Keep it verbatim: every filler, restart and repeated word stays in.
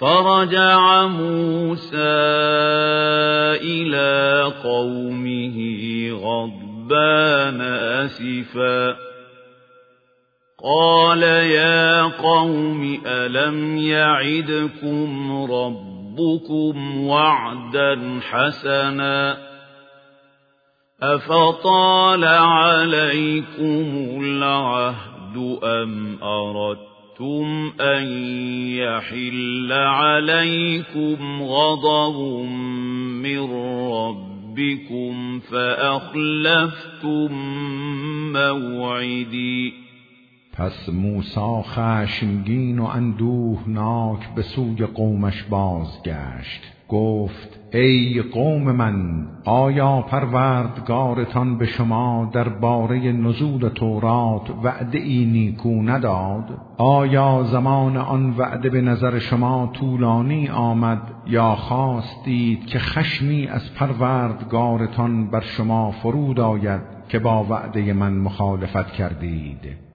فرجع موسى إلى قومه غضبان أسفا قال يا قوم ألم يعدكم ربكم وعدا حسنا أفطال عليكم العهد أم أردتم أن يحل عليكم غضب من ربكم فأخلفتم موعدي. پس موسی خشمگین و اندوهناک به سوی قومش بازگشت. گفت ای قوم من، آیا پروردگارتان به شما درباره نزول تورات وعده ای نیکو نداد؟ آیا زمان آن وعده به نظر شما طولانی آمد یا خواستید که خشمی از پروردگارتان بر شما فرود آید که با وعده من مخالفت کردید؟